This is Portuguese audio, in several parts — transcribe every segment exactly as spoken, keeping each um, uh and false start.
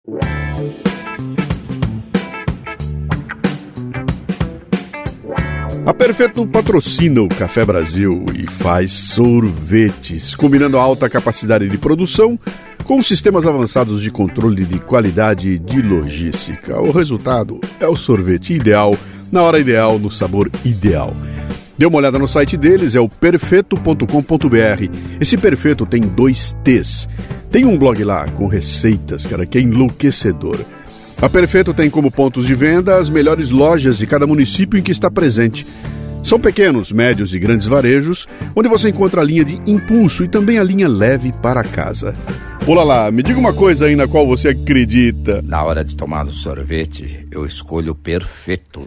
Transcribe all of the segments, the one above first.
A Perfeito patrocina o Café Brasil e faz sorvetes, combinando a alta capacidade de produção com sistemas avançados de controle de qualidade e de logística. O resultado é o sorvete ideal, na hora ideal, no sabor ideal. Dê uma olhada no site deles, é o perfeito ponto com ponto b r. Esse Perfeito tem dois T's. Tem um blog lá com receitas, cara, que é enlouquecedor. A Perfeito tem como pontos de venda as melhores lojas de cada município em que está presente. São pequenos, médios e grandes varejos, onde você encontra a linha de impulso e também a linha leve para casa. Olá lá, me diga uma coisa aí na qual você acredita. Na hora de tomar um sorvete, eu escolho o Perfeito.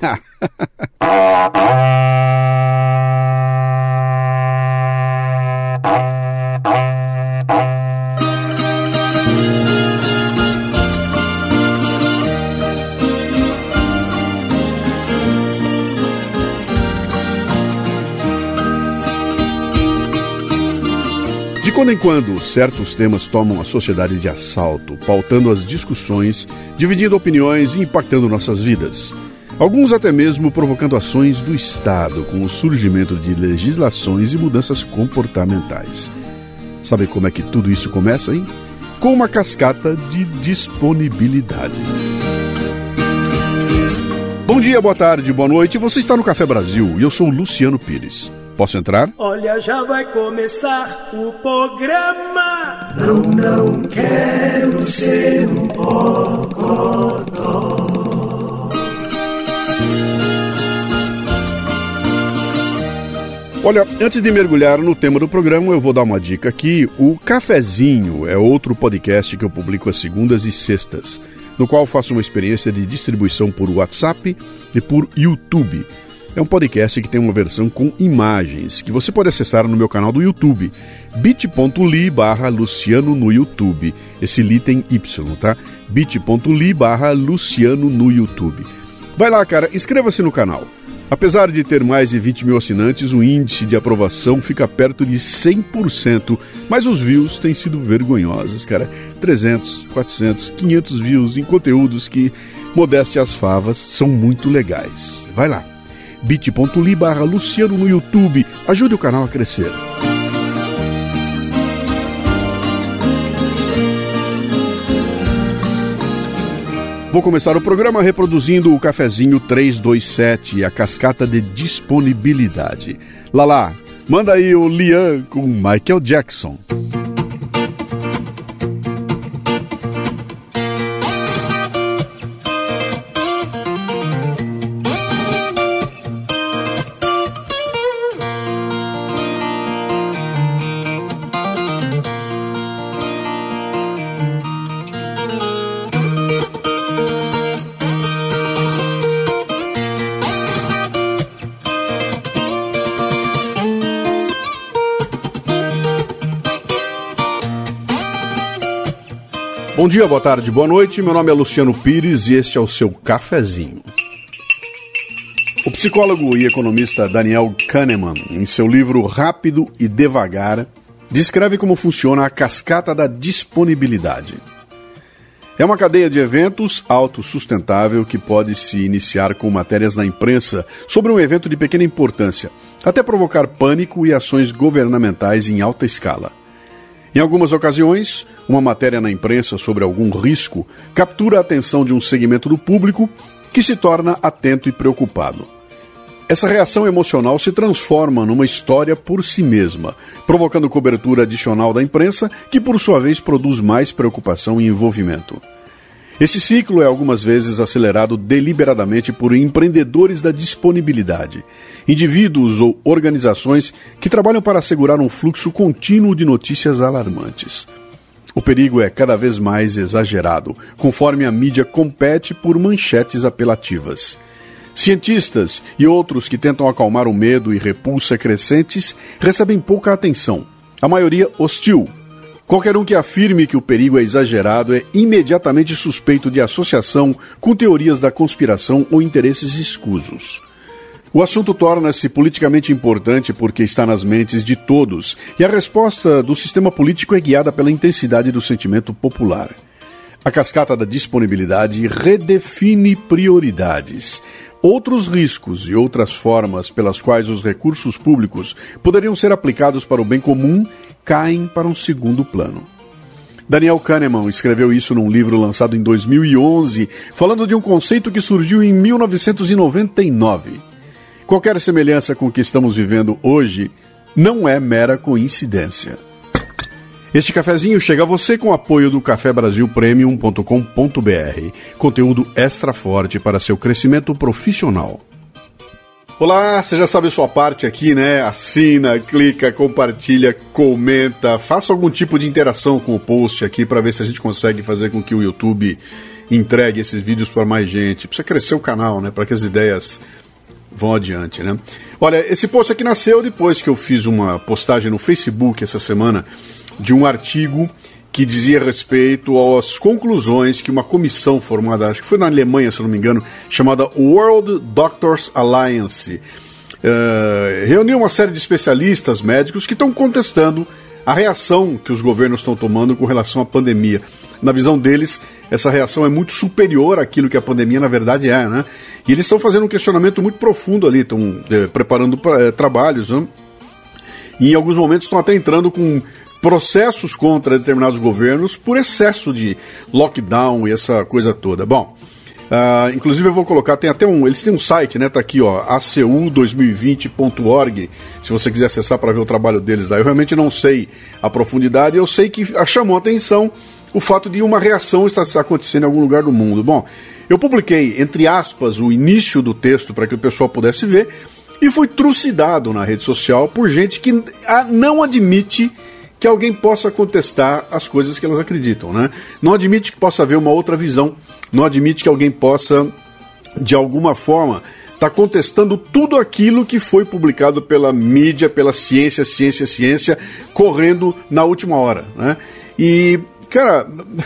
De quando em quando, certos temas tomam a sociedade de assalto, pautando as discussões, dividindo opiniões e impactando nossas vidas. Alguns até mesmo provocando ações do Estado, com o surgimento de legislações e mudanças comportamentais. Sabe como é que tudo isso começa, hein? Com uma cascata de disponibilidade. Bom dia, boa tarde, boa noite. Você está no Café Brasil e eu sou o Luciano Pires. Posso entrar? Olha, já vai começar o programa. Não, não quero ser um bocodó. Olha, antes de mergulhar no tema do programa, eu vou dar uma dica aqui. O Cafezinho é outro podcast que eu publico às segundas e sextas, no qual faço uma experiência de distribuição por WhatsApp e por YouTube. É um podcast que tem uma versão com imagens, que você pode acessar no meu canal do YouTube, bit.ly barra Luciano no YouTube. Esse li tem Y, tá? bit.ly barra Luciano no YouTube. Vai lá, cara, inscreva-se no canal. Apesar de ter mais de vinte mil assinantes, o índice de aprovação fica perto de cem por cento, mas os views têm sido vergonhosos, cara. trezentos, quatrocentos, quinhentos views em conteúdos que, modéstia às favas, são muito legais. Vai lá. bit.ly barra Luciano no YouTube. Ajude o canal a crescer. Vou começar o programa reproduzindo o Cafezinho trezentos e vinte e sete, a cascata de disponibilidade. Lala, manda aí o Lian com Michael Jackson. Bom dia, boa tarde, boa noite. Meu nome é Luciano Pires e este é o seu Cafezinho. O psicólogo e economista Daniel Kahneman, em seu livro Rápido e Devagar, descreve como funciona a cascata da disponibilidade. É uma cadeia de eventos autossustentável que pode se iniciar com matérias na imprensa sobre um evento de pequena importância, até provocar pânico e ações governamentais em alta escala. Em algumas ocasiões, uma matéria na imprensa sobre algum risco captura a atenção de um segmento do público que se torna atento e preocupado. Essa reação emocional se transforma numa história por si mesma, provocando cobertura adicional da imprensa, que por sua vez produz mais preocupação e envolvimento. Esse ciclo é algumas vezes acelerado deliberadamente por empreendedores da disponibilidade, indivíduos ou organizações que trabalham para assegurar um fluxo contínuo de notícias alarmantes. O perigo é cada vez mais exagerado, conforme a mídia compete por manchetes apelativas. Cientistas e outros que tentam acalmar o medo e repulsa crescentes recebem pouca atenção, a maioria hostil. Qualquer um que afirme que o perigo é exagerado é imediatamente suspeito de associação com teorias da conspiração ou interesses escusos. O assunto torna-se politicamente importante porque está nas mentes de todos e a resposta do sistema político é guiada pela intensidade do sentimento popular. A cascata da disponibilidade redefine prioridades. Outros riscos e outras formas pelas quais os recursos públicos poderiam ser aplicados para o bem comum caem para um segundo plano. Daniel Kahneman escreveu isso num livro lançado em dois mil e onze, falando de um conceito que surgiu em mil novecentos e noventa e nove. Qualquer semelhança com o que estamos vivendo hoje não é mera coincidência. Este cafezinho chega a você com o apoio do café brasil premium ponto com ponto b r. Conteúdo extra forte para seu crescimento profissional. Olá, você já sabe a sua parte aqui, né? Assina, clica, compartilha, comenta, faça algum tipo de interação com o post aqui para ver se a gente consegue fazer com que o YouTube entregue esses vídeos para mais gente. Precisa crescer o canal, né? Para que as ideias vão adiante, né? Olha, esse post aqui nasceu depois que eu fiz uma postagem no Facebook essa semana de um artigo que dizia respeito às conclusões que uma comissão formada, acho que foi na Alemanha, se não me engano, chamada World Doctors Alliance, uh, reuniu uma série de especialistas médicos que estão contestando a reação que os governos estão tomando com relação à pandemia. Na visão deles, essa reação é muito superior àquilo que a pandemia na verdade é, né? E eles estão fazendo um questionamento muito profundo ali, estão eh, preparando pra, eh, trabalhos, né? E em alguns momentos estão até entrando com processos contra determinados governos por excesso de lockdown e essa coisa toda. Bom, uh, inclusive eu vou colocar, tem até um, eles têm um site, né, tá aqui, ó, a c u dois mil e vinte ponto org, se você quiser acessar para ver o trabalho deles lá. Eu realmente não sei a profundidade, eu sei que chamou a atenção o fato de uma reação estar acontecendo em algum lugar do mundo. Bom, eu publiquei, entre aspas, o início do texto para que o pessoal pudesse ver e fui trucidado na rede social por gente que não admite que alguém possa contestar as coisas que elas acreditam, né? Não admite que possa haver uma outra visão, não admite que alguém possa, de alguma forma, estar tá contestando tudo aquilo que foi publicado pela mídia, pela ciência, ciência, ciência, correndo na última hora, né? E, cara,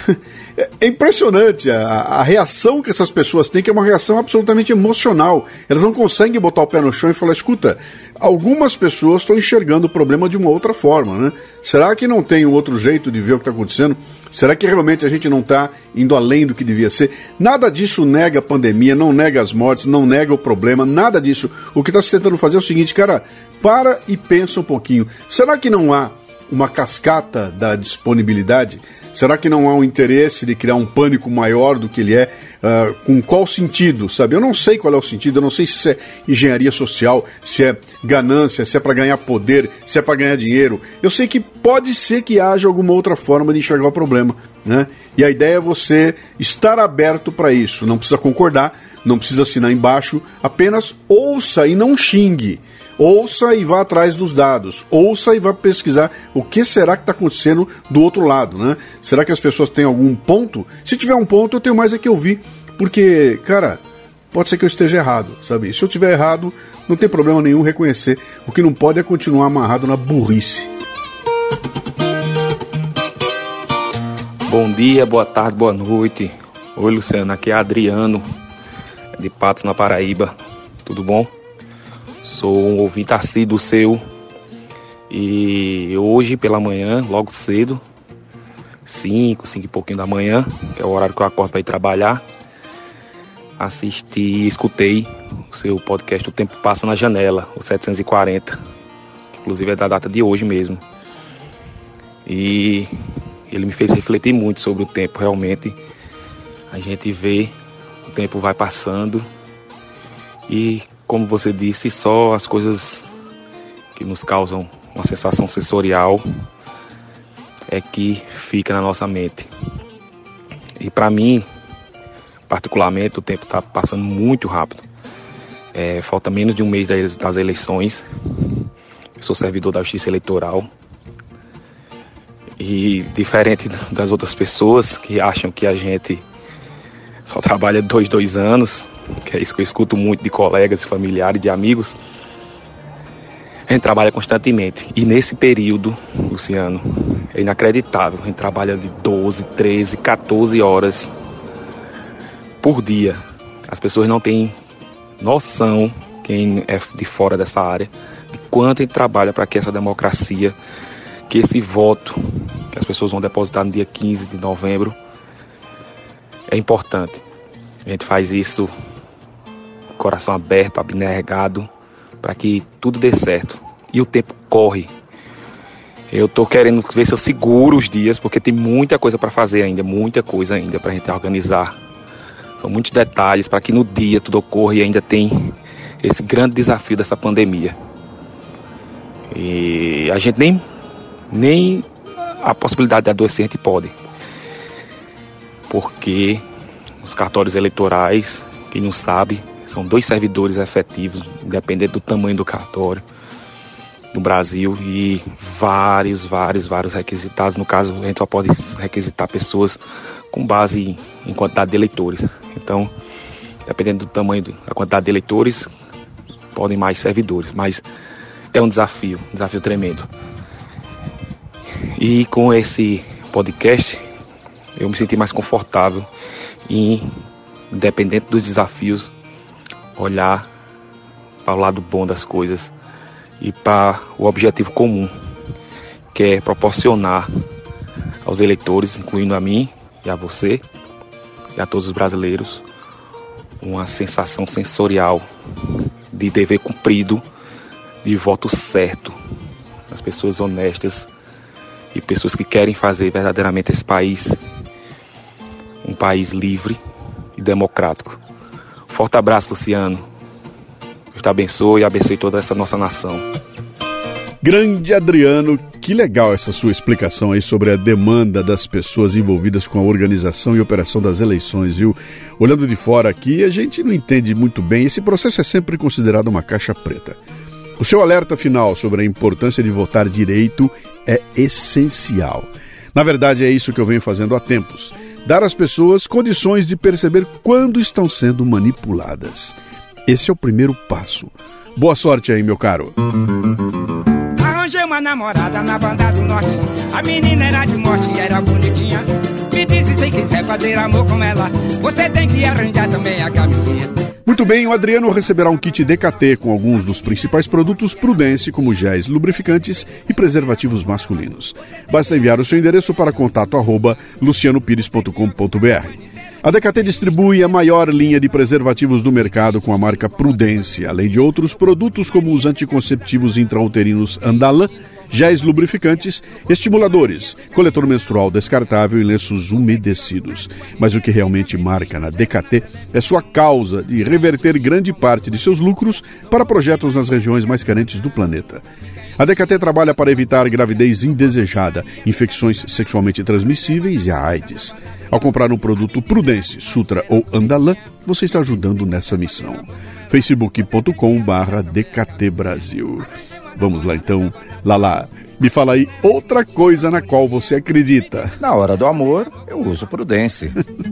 é impressionante a, a reação que essas pessoas têm, que é uma reação absolutamente emocional. Elas não conseguem botar o pé no chão e falar, escuta, algumas pessoas estão enxergando o problema de uma outra forma, né? Será que não tem um outro jeito de ver o que está acontecendo? Será que realmente a gente não está indo além do que devia ser? Nada disso nega a pandemia, não nega as mortes, não nega o problema, nada disso. O que está se tentando fazer é o seguinte, cara, para e pensa um pouquinho. Será que não há uma cascata da disponibilidade? Será que não há um interesse de criar um pânico maior do que ele é? Uh, com qual sentido, sabe? Eu não sei qual é o sentido, eu não sei se isso é engenharia social, se é ganância, se é para ganhar poder, se é para ganhar dinheiro. Eu sei que pode ser que haja alguma outra forma de enxergar o problema, né? E a ideia é você estar aberto para isso. Não precisa concordar, não precisa assinar embaixo, apenas ouça e não xingue. Ouça e vá atrás dos dados. Ouça e vá pesquisar o que será que está acontecendo do outro lado, né? Será que as pessoas têm algum ponto? Se tiver um ponto, eu tenho mais é que ouvir. Porque, cara, pode ser que eu esteja errado, sabe? Se eu estiver errado, não tem problema nenhum reconhecer. O que não pode é continuar amarrado na burrice. Bom dia, boa tarde, boa noite. Oi, Luciano, aqui é Adriano, de Patos, na Paraíba. Tudo bom? Sou um ouvinte assíduo seu e hoje pela manhã, logo cedo, cinco, cinco e pouquinho da manhã, que é o horário que eu acordo para ir trabalhar, assisti e escutei o seu podcast O Tempo Passa na Janela, o setecentos e quarenta, que inclusive é da data de hoje mesmo. E ele me fez refletir muito sobre o tempo, realmente. A gente vê, o tempo vai passando e, como você disse, só as coisas que nos causam uma sensação sensorial é que fica na nossa mente. E para mim, particularmente, o tempo está passando muito rápido. É, falta menos de um mês das, das eleições. Eu sou servidor da Justiça Eleitoral. E diferente das outras pessoas que acham que a gente só trabalha dois, dois anos, que é isso que eu escuto muito de colegas, familiares, de amigos, a gente trabalha constantemente. E nesse período, Luciano, é inacreditável. A gente trabalha de doze, treze, quatorze horas por dia. As pessoas não têm noção, quem é de fora dessa área, de quanto a gente trabalha para que essa democracia, que esse voto que as pessoas vão depositar no dia quinze de novembro, é importante. A gente faz isso coração aberto, abnegado, para que tudo dê certo. E o tempo corre. Eu tô querendo ver se eu seguro os dias, porque tem muita coisa para fazer ainda, muita coisa ainda para a gente organizar. São muitos detalhes para que no dia tudo ocorra, e ainda tem esse grande desafio dessa pandemia. E a gente nem, nem a possibilidade de adoecer a gente pode. Porque os cartórios eleitorais, quem não sabe, são dois servidores efetivos, independente do tamanho do cartório, no Brasil, e vários, vários, vários requisitados. No caso, a gente só pode requisitar pessoas com base em, em quantidade de eleitores. Então, dependendo do tamanho, da quantidade de eleitores, podem mais servidores, mas é um desafio, um desafio tremendo. E com esse podcast, eu me senti mais confortável em, independente dos desafios, olhar para o lado bom das coisas e para o objetivo comum, que é proporcionar aos eleitores, incluindo a mim e a você e a todos os brasileiros, uma sensação sensorial de dever cumprido, de voto certo, as pessoas honestas e pessoas que querem fazer verdadeiramente esse país um país livre e democrático. Forte abraço, Luciano. Deus te abençoe e abençoe toda essa nossa nação. Grande Adriano, que legal essa sua explicação aí sobre a demanda das pessoas envolvidas com a organização e operação das eleições, viu? Olhando de fora aqui, a gente não entende muito bem, esse processo é sempre considerado uma caixa preta. O seu alerta final sobre a importância de votar direito é essencial. Na verdade, é isso que eu venho fazendo há tempos. Dar às pessoas condições de perceber quando estão sendo manipuladas. Esse é o primeiro passo. Boa sorte aí, meu caro. Arranjei uma namorada na banda do norte. A menina era de morte e era bonitinha. Me disse, se quiser fazer amor com ela, você tem que arranjar também a camisinha. Muito bem, o Adriano receberá um kit D K T com alguns dos principais produtos Prudence, como géis lubrificantes e preservativos masculinos. Basta enviar o seu endereço para contato arroba luciano pires ponto com ponto b r. A D K T distribui a maior linha de preservativos do mercado com a marca Prudence, além de outros produtos como os anticonceptivos intrauterinos Andalã, géis lubrificantes, estimuladores, coletor menstrual descartável e lenços umedecidos. Mas o que realmente marca na D K T é sua causa de reverter grande parte de seus lucros para projetos nas regiões mais carentes do planeta. A D K T trabalha para evitar gravidez indesejada, infecções sexualmente transmissíveis e a AIDS. Ao comprar um produto Prudence, Sutra ou Andalã, você está ajudando nessa missão. facebook ponto com barra D K T Brasil. Vamos lá então. Lala, me fala aí outra coisa na qual você acredita. Na hora do amor, eu uso Prudence.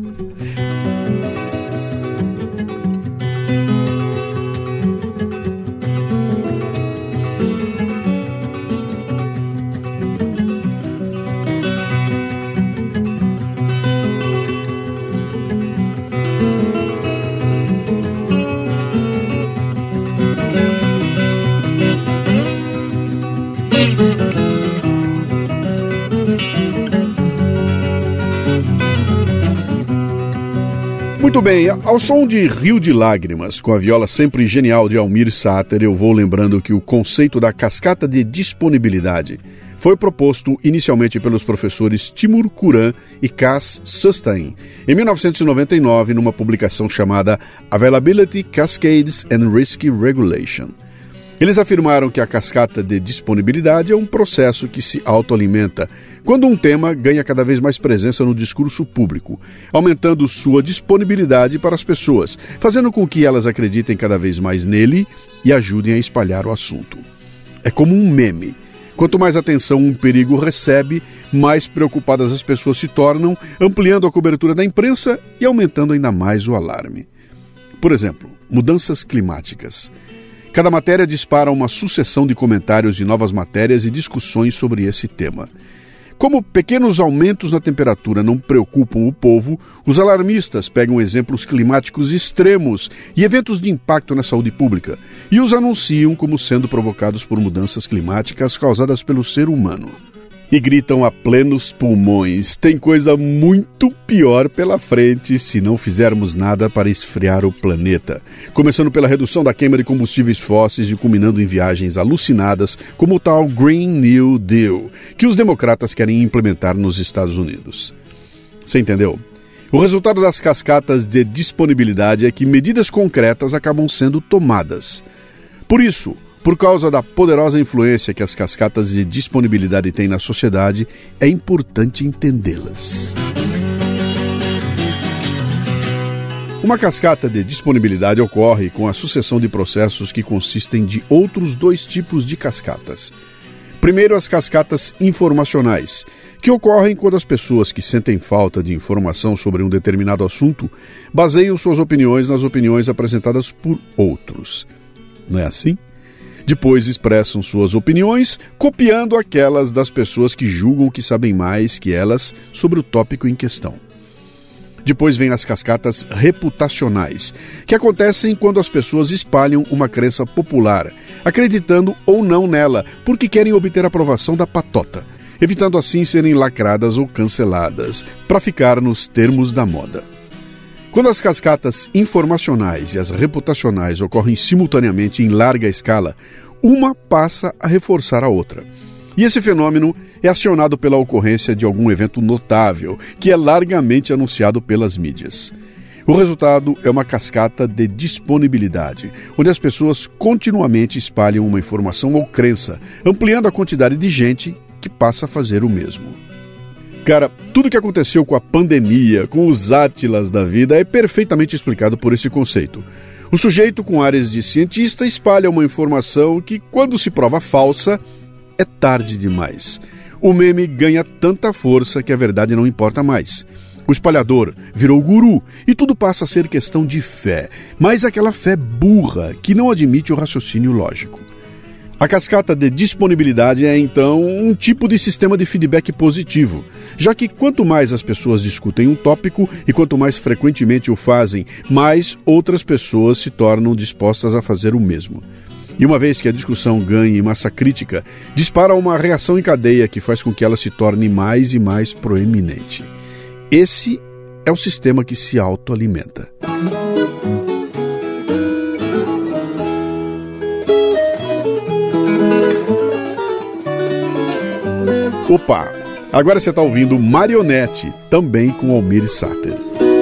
Muito bem, ao som de Rio de Lágrimas, com a viola sempre genial de Almir Sater, eu vou lembrando que o conceito da cascata de disponibilidade foi proposto inicialmente pelos professores Timur Kuran e Cass Sustain, em mil novecentos e noventa e nove, numa publicação chamada Availability, Cascades and Risk Regulation. Eles afirmaram que a cascata de disponibilidade é um processo que se autoalimenta quando um tema ganha cada vez mais presença no discurso público, aumentando sua disponibilidade para as pessoas, fazendo com que elas acreditem cada vez mais nele e ajudem a espalhar o assunto. É como um meme. Quanto mais atenção um perigo recebe, mais preocupadas as pessoas se tornam, ampliando a cobertura da imprensa e aumentando ainda mais o alarme. Por exemplo, mudanças climáticas. Cada matéria dispara uma sucessão de comentários de novas matérias e discussões sobre esse tema. Como pequenos aumentos na temperatura não preocupam o povo, os alarmistas pegam exemplos climáticos extremos e eventos de impacto na saúde pública e os anunciam como sendo provocados por mudanças climáticas causadas pelo ser humano. e gritam a plenos pulmões: tem coisa muito pior pela frente se não fizermos nada para esfriar o planeta. Começando pela redução da queima de combustíveis fósseis e culminando em viagens alucinadas como o tal Green New Deal, que os democratas querem implementar nos Estados Unidos. Você entendeu? O resultado das cascatas de disponibilidade é que medidas concretas acabam sendo tomadas. Por isso, por causa da poderosa influência que as cascatas de disponibilidade têm na sociedade, é importante entendê-las. Uma cascata de disponibilidade ocorre com a sucessão de processos que consistem de outros dois tipos de cascatas. Primeiro, as cascatas informacionais, que ocorrem quando as pessoas que sentem falta de informação sobre um determinado assunto baseiam suas opiniões nas opiniões apresentadas por outros. Não é assim? Depois expressam suas opiniões, copiando aquelas das pessoas que julgam que sabem mais que elas sobre o tópico em questão. Depois vem as cascatas reputacionais, que acontecem quando as pessoas espalham uma crença popular, acreditando ou não nela, porque querem obter a aprovação da patota, evitando assim serem lacradas ou canceladas, para ficar nos termos da moda. Quando as cascatas informacionais e as reputacionais ocorrem simultaneamente em larga escala, uma passa a reforçar a outra. E esse fenômeno é acionado pela ocorrência de algum evento notável, que é largamente anunciado pelas mídias. O resultado é uma cascata de disponibilidade, onde as pessoas continuamente espalham uma informação ou crença, ampliando a quantidade de gente que passa a fazer o mesmo. Cara, tudo o que aconteceu com a pandemia, com os átilas da vida, é perfeitamente explicado por esse conceito. O sujeito com áreas de cientista espalha uma informação que, quando se prova falsa, é tarde demais. O meme ganha tanta força que a verdade não importa mais. O espalhador virou guru e tudo passa a ser questão de fé, mas aquela fé burra que não admite o raciocínio lógico. A cascata de disponibilidade é, então, um tipo de sistema de feedback positivo, já que quanto mais as pessoas discutem um tópico e quanto mais frequentemente o fazem, mais outras pessoas se tornam dispostas a fazer o mesmo. E uma vez que a discussão ganhe massa crítica, dispara uma reação em cadeia que faz com que ela se torne mais e mais proeminente. Esse é o sistema que se autoalimenta. Opa! Agora você está ouvindo Marionete, também com Almir Sater.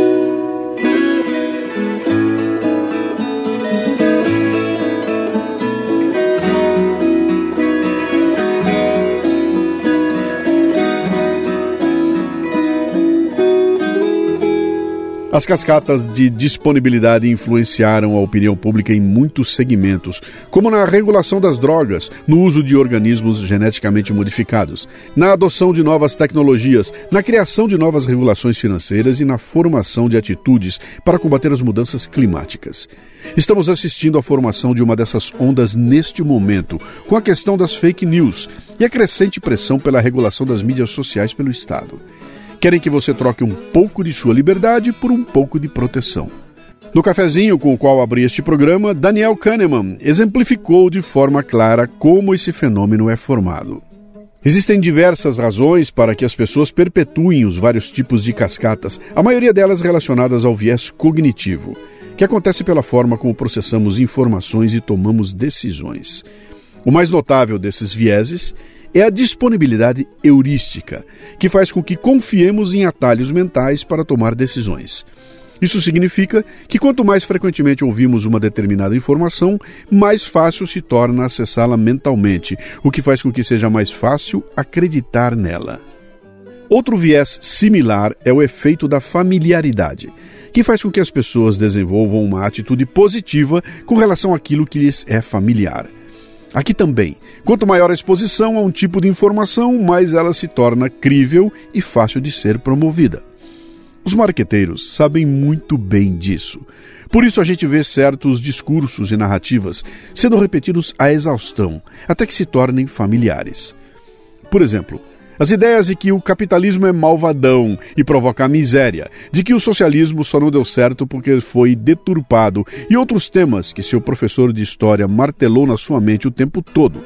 As cascatas de disponibilidade influenciaram a opinião pública em muitos segmentos, como na regulação das drogas, no uso de organismos geneticamente modificados, na adoção de novas tecnologias, na criação de novas regulações financeiras e na formação de atitudes para combater as mudanças climáticas. Estamos assistindo à formação de uma dessas ondas neste momento, com a questão das fake news e a crescente pressão pela regulação das mídias sociais pelo Estado. Querem que você troque um pouco de sua liberdade por um pouco de proteção. No cafezinho com o qual abri este programa, Daniel Kahneman exemplificou de forma clara como esse fenômeno é formado. Existem diversas razões para que as pessoas perpetuem os vários tipos de cascatas, a maioria delas relacionadas ao viés cognitivo, que acontece pela forma como processamos informações e tomamos decisões. O mais notável desses vieses é a disponibilidade heurística, que faz com que confiemos em atalhos mentais para tomar decisões. Isso significa que quanto mais frequentemente ouvimos uma determinada informação, mais fácil se torna acessá-la mentalmente, o que faz com que seja mais fácil acreditar nela. Outro viés similar é o efeito da familiaridade, que faz com que as pessoas desenvolvam uma atitude positiva com relação àquilo que lhes é familiar. Aqui também, quanto maior a exposição a um tipo de informação, mais ela se torna crível e fácil de ser promovida. Os marqueteiros sabem muito bem disso. Por isso a gente vê certos discursos e narrativas sendo repetidos à exaustão, até que se tornem familiares. Por exemplo, as ideias de que o capitalismo é malvadão e provoca a miséria, de que o socialismo só não deu certo porque foi deturpado, e outros temas que seu professor de história martelou na sua mente o tempo todo,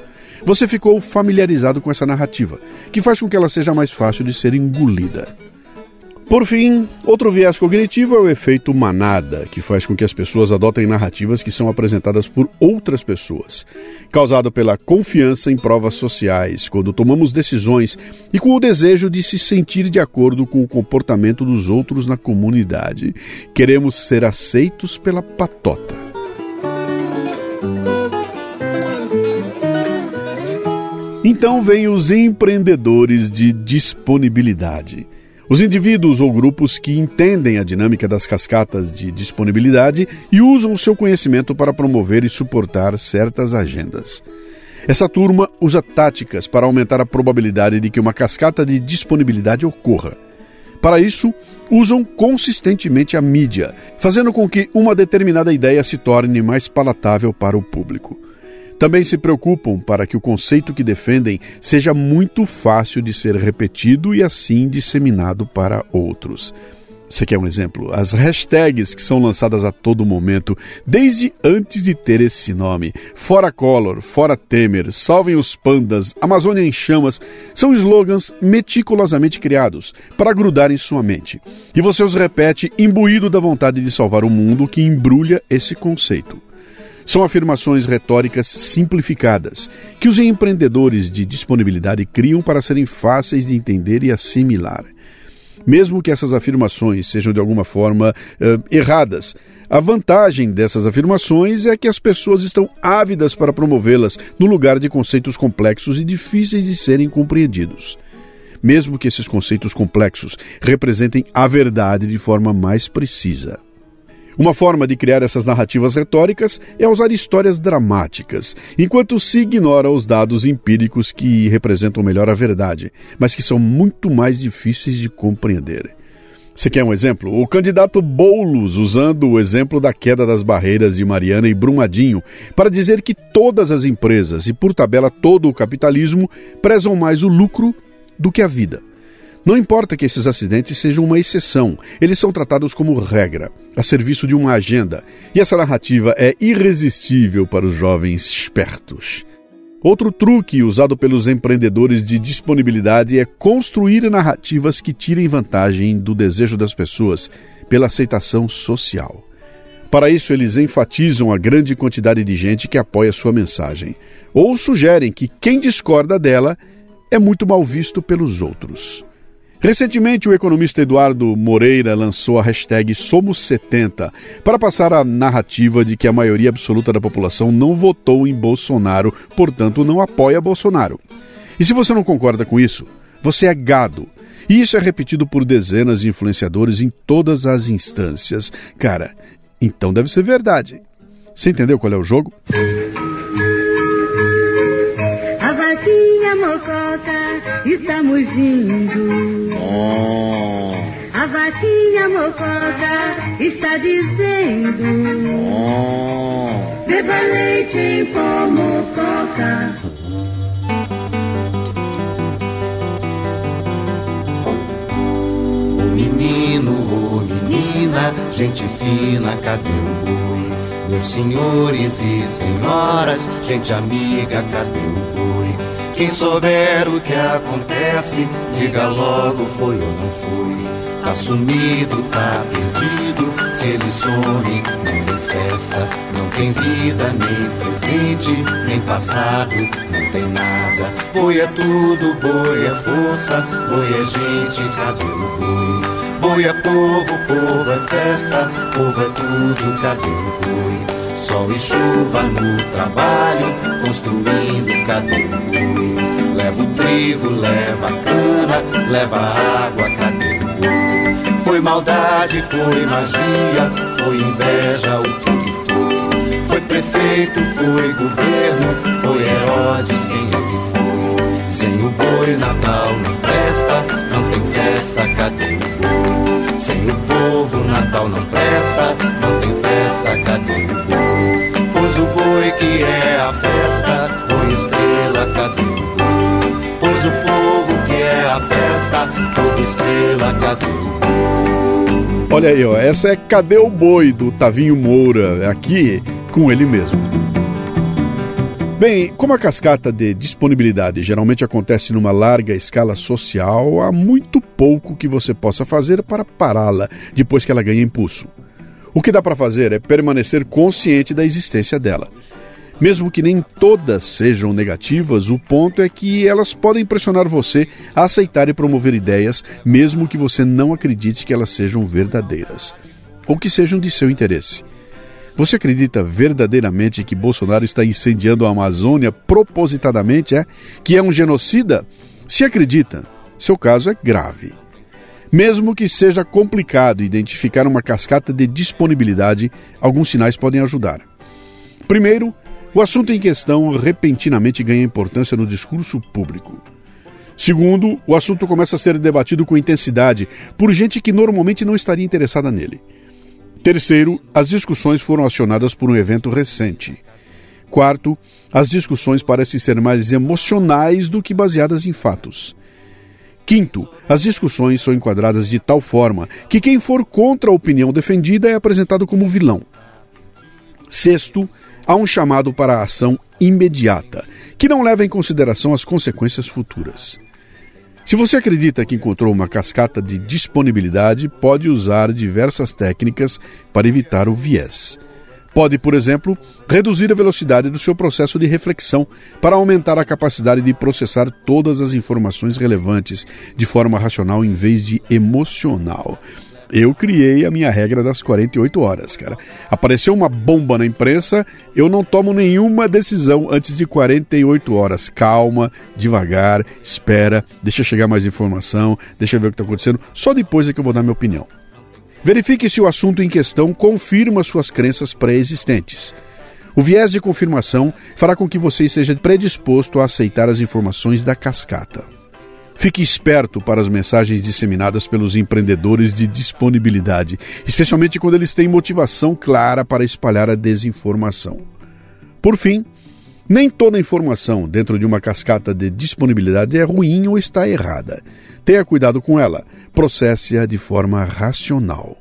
você ficou familiarizado com essa narrativa, que faz com que ela seja mais fácil de ser engolida. Por fim, outro viés cognitivo é o efeito manada, que faz com que as pessoas adotem narrativas que são apresentadas por outras pessoas, causado pela confiança em provas sociais, quando tomamos decisões e com o desejo de se sentir de acordo com o comportamento dos outros na comunidade. Queremos ser aceitos pela patota. Então vêm os empreendedores de disponibilidade. Os indivíduos ou grupos que entendem a dinâmica das cascatas de disponibilidade e usam o seu conhecimento para promover e suportar certas agendas. Essa turma usa táticas para aumentar a probabilidade de que uma cascata de disponibilidade ocorra. Para isso, usam consistentemente a mídia, fazendo com que uma determinada ideia se torne mais palatável para o público. Também se preocupam para que o conceito que defendem seja muito fácil de ser repetido e assim disseminado para outros. Você quer um exemplo? As hashtags que são lançadas a todo momento, desde antes de ter esse nome. Fora Collor, Fora Temer, Salvem os Pandas, Amazônia em Chamas, são slogans meticulosamente criados para grudar em sua mente. E você os repete imbuído da vontade de salvar o mundo que embrulha esse conceito. São afirmações retóricas simplificadas, que os empreendedores de disponibilidade criam para serem fáceis de entender e assimilar. Mesmo que essas afirmações sejam de alguma forma uh, erradas, a vantagem dessas afirmações é que as pessoas estão ávidas para promovê-las no lugar de conceitos complexos e difíceis de serem compreendidos. Mesmo que esses conceitos complexos representem a verdade de forma mais precisa. Uma forma de criar essas narrativas retóricas é usar histórias dramáticas, enquanto se ignora os dados empíricos que representam melhor a verdade, mas que são muito mais difíceis de compreender. Você quer um exemplo? O candidato Boulos, usando o exemplo da queda das barreiras de Mariana e Brumadinho, para dizer que todas as empresas e, por tabela, todo o capitalismo prezam mais o lucro do que a vida. Não importa que esses acidentes sejam uma exceção, eles são tratados como regra, a serviço de uma agenda, e essa narrativa é irresistível para os jovens espertos. Outro truque usado pelos empreendedores de disponibilidade é construir narrativas que tirem vantagem do desejo das pessoas pela aceitação social. Para isso, eles enfatizam a grande quantidade de gente que apoia sua mensagem, ou sugerem que quem discorda dela é muito mal visto pelos outros. Recentemente, o economista Eduardo Moreira lançou a hashtag Somos setenta para passar a narrativa de que a maioria absoluta da população não votou em Bolsonaro, portanto não apoia Bolsonaro. E se você não concorda com isso, você é gado. E isso é repetido por dezenas de influenciadores em todas as instâncias. Cara, então deve ser verdade. Você entendeu qual é o jogo? A vaquinha mococa está mugindo. Oh. A vaquinha mococa está dizendo: Oh. beba leite em pó, mococa. Ô menino, ô menina, gente fina, cadê o boi? Meus senhores e senhoras, gente amiga, cadê o boi? Quem souber o que acontece, diga logo foi ou não foi. Tá sumido, tá perdido, se ele some, não tem festa, não tem vida, nem presente, nem passado, não tem nada. Boi é tudo, boi é força, boi é gente, cadê o boi? Boi é povo, povo é festa, povo é tudo, cadê o boi? Sol e chuva no trabalho, construindo, cadê o boi? Leva o trigo, leva a cana, leva a água, cadê o boi? Foi maldade, foi magia, foi inveja, o que que foi? Foi prefeito, foi governo, foi Herodes, quem é que foi? Sem o boi, Natal não presta, não tem festa, cadê o boi? Sem o povo, Natal não presta, não tem festa, cadê o boi? Pois o boi que é a festa, boi estrela, cadê o boi? Pois o povo que é a festa, povo estrela, cadê o boi? Olha aí, ó, essa é Cadê o Boi, do Tavinho Moura, aqui com ele mesmo. Bem, como a cascata de disponibilidade geralmente acontece numa larga escala social, há muito pouco que você possa fazer para pará-la depois que ela ganha impulso. O que dá para fazer é permanecer consciente da existência dela. Mesmo que nem todas sejam negativas, o ponto é que elas podem pressionar você a aceitar e promover ideias, mesmo que você não acredite que elas sejam verdadeiras, ou que sejam de seu interesse. Você acredita verdadeiramente que Bolsonaro está incendiando a Amazônia propositadamente, é? Que é um genocida? Se acredita, seu caso é grave. Mesmo que seja complicado identificar uma cascata de disponibilidade, alguns sinais podem ajudar. Primeiro, o assunto em questão repentinamente ganha importância no discurso público. Segundo, o assunto começa a ser debatido com intensidade por gente que normalmente não estaria interessada nele. Terceiro, as discussões foram acionadas por um evento recente. Quarto, as discussões parecem ser mais emocionais do que baseadas em fatos. Quinto, as discussões são enquadradas de tal forma que quem for contra a opinião defendida é apresentado como vilão. Sexto, há um chamado para a ação imediata, que não leva em consideração as consequências futuras. Se você acredita que encontrou uma cascata de disponibilidade, pode usar diversas técnicas para evitar o viés. Pode, por exemplo, reduzir a velocidade do seu processo de reflexão para aumentar a capacidade de processar todas as informações relevantes de forma racional em vez de emocional. Eu criei a minha regra das quarenta e oito horas, cara. Apareceu uma bomba na imprensa, eu não tomo nenhuma decisão antes de quarenta e oito horas. Calma, devagar, espera, deixa chegar mais informação, deixa ver o que está acontecendo. Só depois é que eu vou dar minha opinião. Verifique se o assunto em questão confirma suas crenças pré-existentes. O viés de confirmação fará com que você esteja predisposto a aceitar as informações da cascata. Fique esperto para as mensagens disseminadas pelos empreendedores de disponibilidade, especialmente quando eles têm motivação clara para espalhar a desinformação. Por fim, nem toda informação dentro de uma cascata de disponibilidade é ruim ou está errada. Tenha cuidado com ela, processe-a de forma racional.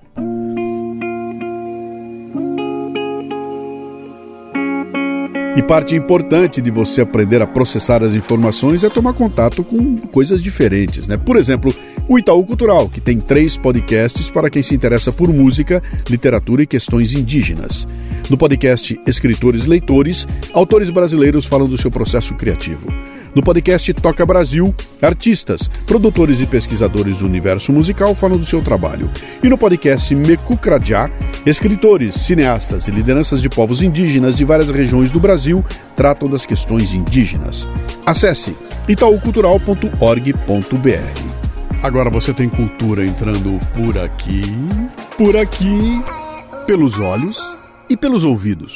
E parte importante de você aprender a processar as informações é tomar contato com coisas diferentes, né? Por exemplo, o Itaú Cultural, que tem três podcasts para quem se interessa por música, literatura e questões indígenas. No podcast Escritores Leitores, autores brasileiros falam do seu processo criativo. No podcast Toca Brasil, artistas, produtores e pesquisadores do universo musical falam do seu trabalho. E no podcast Mekukrajá, escritores, cineastas e lideranças de povos indígenas de várias regiões do Brasil tratam das questões indígenas. Acesse itau cultural ponto org ponto b r. Agora você tem cultura entrando por aqui, por aqui, pelos olhos e pelos ouvidos.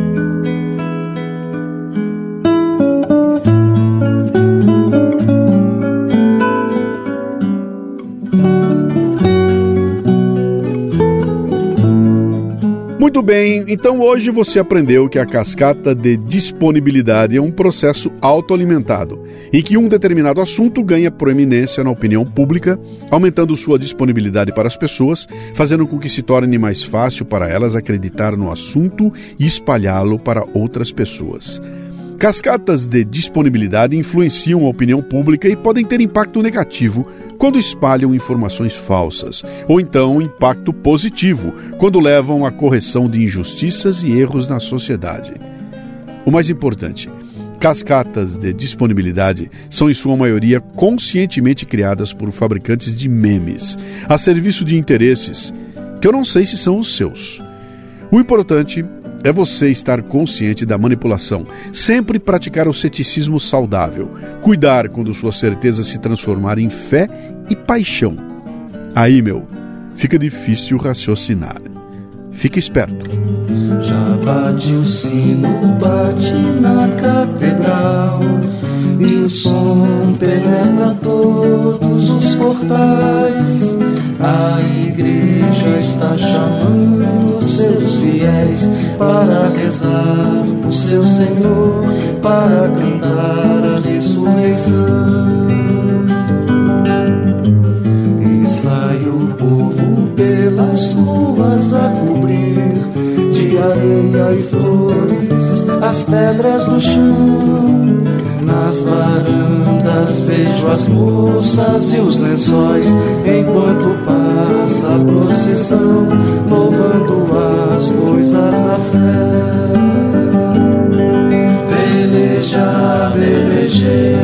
Muito bem, então hoje você aprendeu que a cascata de disponibilidade é um processo autoalimentado, em que um determinado assunto ganha proeminência na opinião pública, aumentando sua disponibilidade para as pessoas, fazendo com que se torne mais fácil para elas acreditar no assunto e espalhá-lo para outras pessoas. Cascatas de disponibilidade influenciam a opinião pública e podem ter impacto negativo quando espalham informações falsas, ou então impacto positivo quando levam à correção de injustiças e erros na sociedade. O mais importante, cascatas de disponibilidade são em sua maioria conscientemente criadas por fabricantes de memes, a serviço de interesses que eu não sei se são os seus. O importante é você estar consciente da manipulação, sempre praticar o ceticismo saudável, cuidar quando sua certeza se transformar em fé e paixão. Aí, meu, fica difícil raciocinar. Fique esperto. Já bate o sino, bate na catedral, e o som penetra todos os portais. A igreja está chamando seus fiéis para rezar por seu Senhor, para cantar a ressurreição. E sai o povo pelas ruas a cobrir de areia e flores a nas pedras do chão. Nas varandas vejo as moças e os lençóis, enquanto passa a procissão, louvando as coisas da fé. Velejar, velejei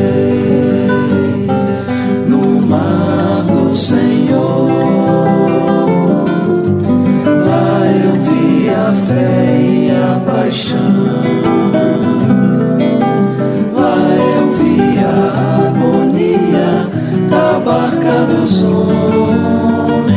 no mar do Senhor. Lá eu vi a fé e a paixão. Barca dos homens.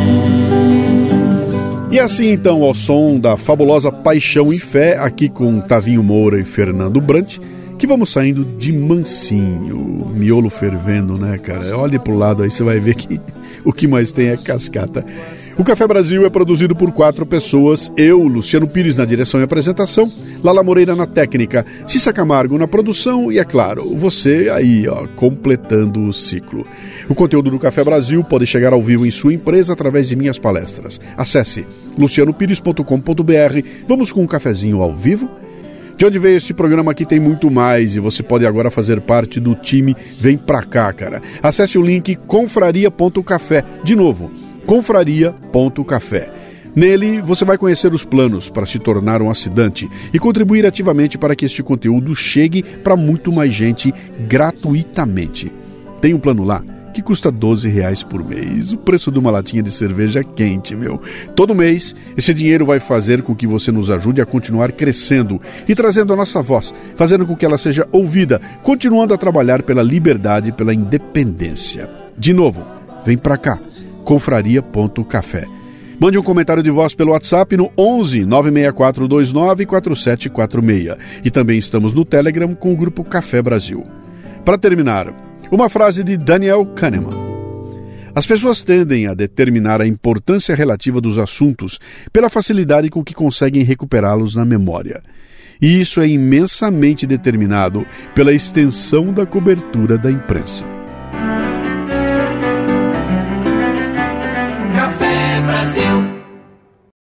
E assim então, ao som da fabulosa Paixão e Fé, aqui com Tavinho Moura e Fernando Brant, que vamos saindo de mansinho, miolo fervendo, né, cara? Olhe pro lado aí, você vai ver que o que mais tem é cascata. O Café Brasil é produzido por quatro pessoas, eu, Luciano Pires, na direção e apresentação, Lala Moreira na técnica, Cissa Camargo na produção e, é claro, você aí, ó, completando o ciclo. O conteúdo do Café Brasil pode chegar ao vivo em sua empresa através de minhas palestras. Acesse luciano pires ponto com ponto b r. Vamos com um cafezinho ao vivo? De onde veio este programa aqui tem muito mais e você pode agora fazer parte do time Vem Pra Cá, cara. Acesse o link confraria ponto café. De novo, confraria ponto café. Nele, você vai conhecer os planos para se tornar um assinante e contribuir ativamente para que este conteúdo chegue para muito mais gente gratuitamente. Tem um plano lá que custa doze reais por mês, o preço de uma latinha de cerveja quente, meu. Todo mês, esse dinheiro vai fazer com que você nos ajude a continuar crescendo e trazendo a nossa voz, fazendo com que ela seja ouvida, continuando a trabalhar pela liberdade e pela independência. De novo, vem pra cá, confraria ponto café. Mande um comentário de voz pelo WhatsApp no onze nove seis quatro dois nove quatro sete quatro seis. E também estamos no Telegram com o grupo Café Brasil. Para terminar, uma frase de Daniel Kahneman. As pessoas tendem a determinar a importância relativa dos assuntos pela facilidade com que conseguem recuperá-los na memória. E isso é imensamente determinado pela extensão da cobertura da imprensa.